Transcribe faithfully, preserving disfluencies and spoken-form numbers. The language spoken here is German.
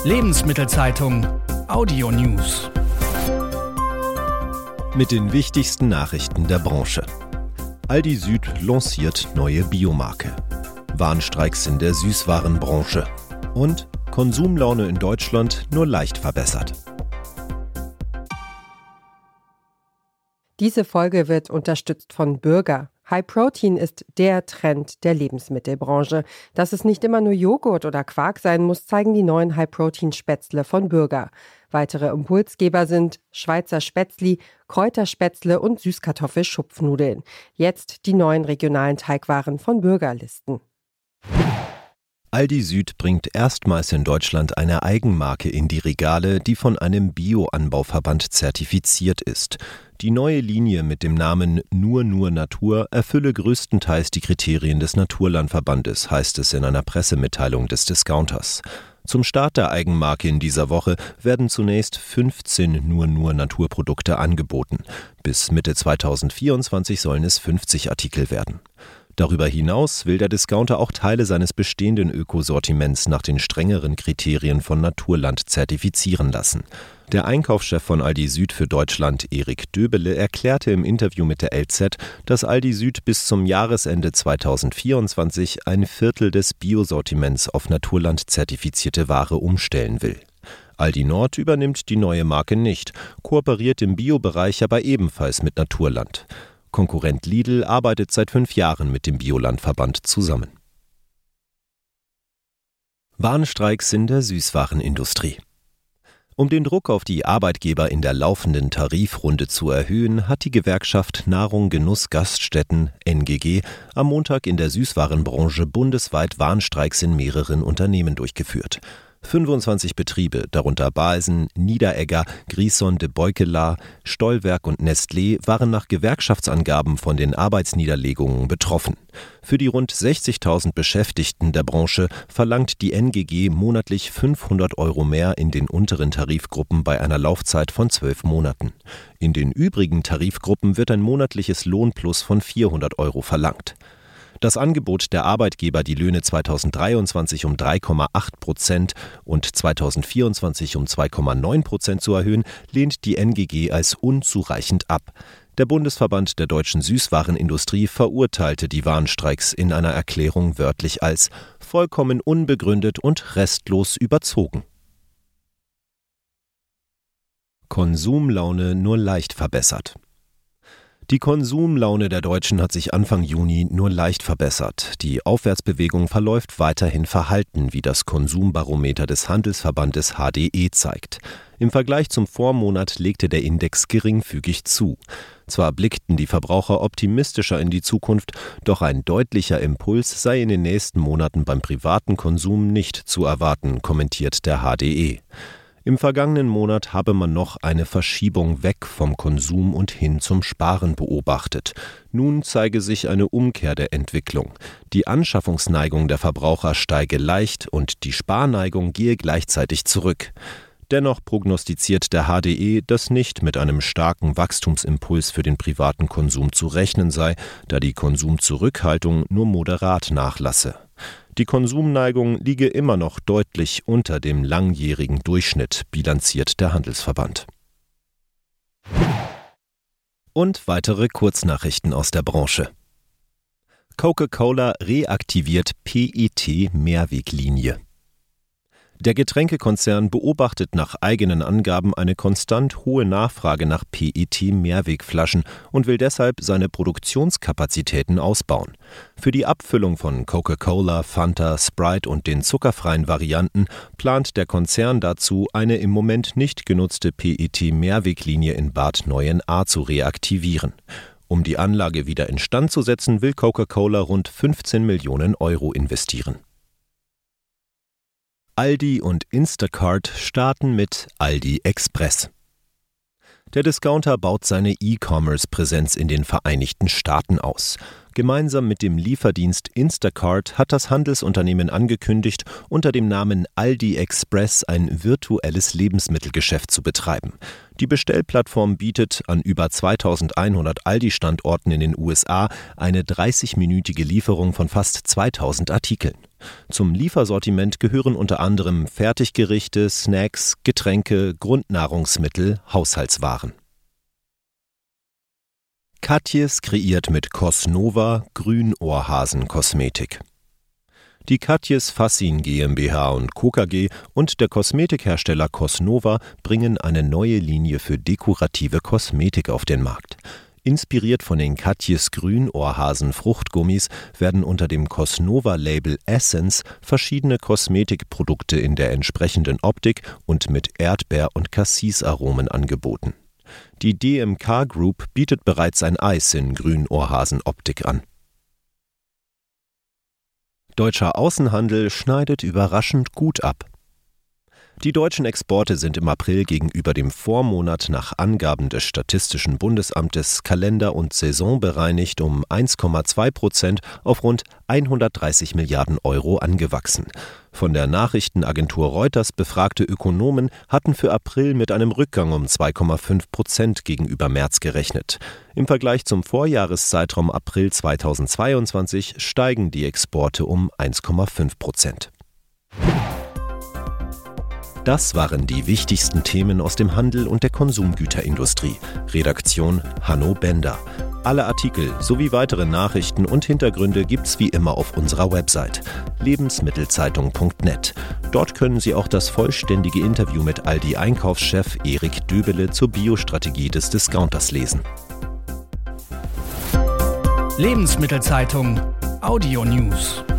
Lebensmittelzeitung Audio News. Mit den wichtigsten Nachrichten der Branche. Aldi Süd lanciert neue Biomarke. Warnstreiks in der Süßwarenbranche. Und Konsumlaune in Deutschland nur leicht verbessert. Diese Folge wird unterstützt von Bürger. High Protein ist der Trend der Lebensmittelbranche. Dass es nicht immer nur Joghurt oder Quark sein muss, zeigen die neuen High Protein Spätzle von Bürger. Weitere Impulsgeber sind Schweizer Spätzli, Kräuterspätzle und Süßkartoffelschupfnudeln. Jetzt die neuen regionalen Teigwaren von Bürgerlisten. Aldi Süd bringt erstmals in Deutschland eine Eigenmarke in die Regale, die von einem Bioanbauverband zertifiziert ist. Die neue Linie mit dem Namen Nur Nur Natur erfülle größtenteils die Kriterien des Naturlandverbandes, heißt es in einer Pressemitteilung des Discounters. Zum Start der Eigenmarke in dieser Woche werden zunächst fünfzehn Nur Nur Naturprodukte angeboten. Bis Mitte zweitausendvierundzwanzig sollen es fünfzig Artikel werden. Darüber hinaus will der Discounter auch Teile seines bestehenden Ökosortiments nach den strengeren Kriterien von Naturland zertifizieren lassen. Der Einkaufschef von Aldi Süd für Deutschland, Erik Döbele, erklärte im Interview mit der L Z, dass Aldi Süd bis zum Jahresende zweitausendvierundzwanzig ein Viertel des Biosortiments auf Naturland zertifizierte Ware umstellen will. Aldi Nord übernimmt die neue Marke nicht, kooperiert im Biobereich aber ebenfalls mit Naturland. Konkurrent Lidl arbeitet seit fünf Jahren mit dem Biolandverband zusammen. Warnstreiks in der Süßwarenindustrie. Um den Druck auf die Arbeitgeber in der laufenden Tarifrunde zu erhöhen, hat die Gewerkschaft Nahrung Genuss Gaststätten N G G am Montag in der Süßwarenbranche bundesweit Warnstreiks in mehreren Unternehmen durchgeführt. fünfundzwanzig Betriebe, darunter Balsen, Niederegger, Grison de Beukelar, Stollwerk und Nestlé, waren nach Gewerkschaftsangaben von den Arbeitsniederlegungen betroffen. Für die rund sechzigtausend Beschäftigten der Branche verlangt die N G G monatlich fünfhundert Euro mehr in den unteren Tarifgruppen bei einer Laufzeit von zwölf Monaten. In den übrigen Tarifgruppen wird ein monatliches Lohnplus von vierhundert Euro verlangt. Das Angebot der Arbeitgeber, die Löhne zweitausenddreiundzwanzig um drei Komma acht Prozent und zweitausendvierundzwanzig um zwei Komma neun Prozent zu erhöhen, lehnt die N G G als unzureichend ab. Der Bundesverband der deutschen Süßwarenindustrie verurteilte die Warnstreiks in einer Erklärung wörtlich als vollkommen unbegründet und restlos überzogen. Konsumlaune nur leicht verbessert. Die Konsumlaune der Deutschen hat sich Anfang Juni nur leicht verbessert. Die Aufwärtsbewegung verläuft weiterhin verhalten, wie das Konsumbarometer des Handelsverbandes H D E zeigt. Im Vergleich zum Vormonat legte der Index geringfügig zu. Zwar blickten die Verbraucher optimistischer in die Zukunft, doch ein deutlicher Impuls sei in den nächsten Monaten beim privaten Konsum nicht zu erwarten, kommentiert der H D E. Im vergangenen Monat habe man noch eine Verschiebung weg vom Konsum und hin zum Sparen beobachtet. Nun zeige sich eine Umkehr der Entwicklung. Die Anschaffungsneigung der Verbraucher steige leicht und die Sparneigung gehe gleichzeitig zurück. Dennoch prognostiziert der H D E, dass nicht mit einem starken Wachstumsimpuls für den privaten Konsum zu rechnen sei, da die Konsumzurückhaltung nur moderat nachlasse. Die Konsumneigung liege immer noch deutlich unter dem langjährigen Durchschnitt, bilanziert der Handelsverband. Und weitere Kurznachrichten aus der Branche. Coca-Cola reaktiviert P E T-Mehrweglinie. Der Getränkekonzern beobachtet nach eigenen Angaben eine konstant hohe Nachfrage nach P E T-Mehrwegflaschen und will deshalb seine Produktionskapazitäten ausbauen. Für die Abfüllung von Coca-Cola, Fanta, Sprite und den zuckerfreien Varianten plant der Konzern dazu, eine im Moment nicht genutzte P E T-Mehrweglinie in Bad Neuenahr zu reaktivieren. Um die Anlage wieder instand zu setzen, will Coca-Cola rund fünfzehn Millionen Euro investieren. Aldi und Instacart starten mit Aldi Express. Der Discounter baut seine E-Commerce-Präsenz in den Vereinigten Staaten aus. Gemeinsam mit dem Lieferdienst Instacart hat das Handelsunternehmen angekündigt, unter dem Namen Aldi Express ein virtuelles Lebensmittelgeschäft zu betreiben. Die Bestellplattform bietet an über zweitausendeinhundert Aldi-Standorten in den U S A eine dreißigminütige Lieferung von fast zweitausend Artikeln. Zum Liefersortiment gehören unter anderem Fertiggerichte, Snacks, Getränke, Grundnahrungsmittel, Haushaltswaren. Katjes kreiert mit Cosnova Grünohrhasen-Kosmetik. Die Katjes Fassin GmbH und Co. K G und der Kosmetikhersteller Cosnova bringen eine neue Linie für dekorative Kosmetik auf den Markt. Inspiriert von den Katjes Grünohrhasen-Fruchtgummis werden unter dem Cosnova-Label Essence verschiedene Kosmetikprodukte in der entsprechenden Optik und mit Erdbeer- und Cassis-Aromen angeboten. Die D M K Group bietet bereits ein Eis in Grünohrhasen-Optik an. Deutscher Außenhandel schneidet überraschend gut ab. Die deutschen Exporte sind im April gegenüber dem Vormonat nach Angaben des Statistischen Bundesamtes kalender- und saisonbereinigt um eins Komma zwei Prozent auf rund hundertdreißig Milliarden Euro angewachsen. Von der Nachrichtenagentur Reuters befragte Ökonomen hatten für April mit einem Rückgang um zwei Komma fünf Prozent gegenüber März gerechnet. Im Vergleich zum Vorjahreszeitraum April zweitausendzweiundzwanzig steigen die Exporte um eins Komma fünf Prozent. Das waren die wichtigsten Themen aus dem Handel und der Konsumgüterindustrie. Redaktion Hanno Bender. Alle Artikel sowie weitere Nachrichten und Hintergründe gibt's wie immer auf unserer Website lebensmittelzeitung punkt net. Dort können Sie auch das vollständige Interview mit Aldi-Einkaufschef Erik Döbele zur Biostrategie des Discounters lesen. Lebensmittelzeitung Audio News.